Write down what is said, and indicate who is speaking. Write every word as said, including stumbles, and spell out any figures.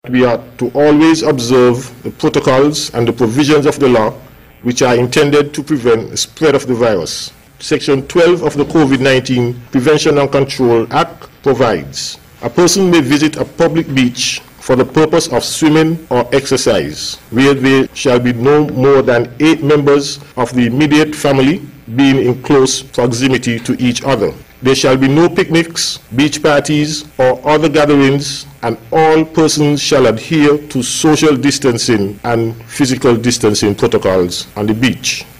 Speaker 1: We are to always observe the protocols and the provisions of the law which are intended to prevent the spread of the virus. Section twelve of the COVID nineteen Prevention and Control Act provides a person may visit a public beach for the purpose of swimming or exercise, where there shall be no more than eight members of the immediate family being in close proximity to each other. There shall be no picnics, beach parties, or other gatherings, and all persons shall adhere to social distancing and physical distancing protocols on the beach.